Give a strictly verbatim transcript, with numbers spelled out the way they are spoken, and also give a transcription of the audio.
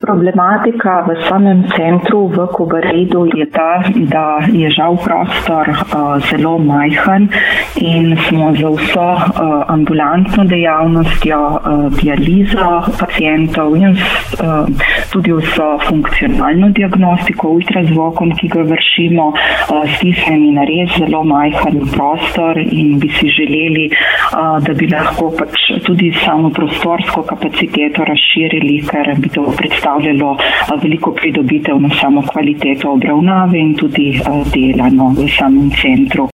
Problematika v samem centru v Kobaridu je ta, da je žal prostor uh, zelo majhen in smo za vso uh, ambulantno dejavnostjo, uh, dializo pacijentov in uh, tudi vso funkcionalno diagnostiko ultrazvokom, ki ga vršimo, uh, stisnjeni na res zelo majhen prostor in bi si želeli, uh, da bi lahko pač tudi samo prostorsko kapaciteto razširili, ker bi to predstavljalo predstavljalo veliko pridobitev na samo kvaliteto obravnave in tudi dela no, v samem centru.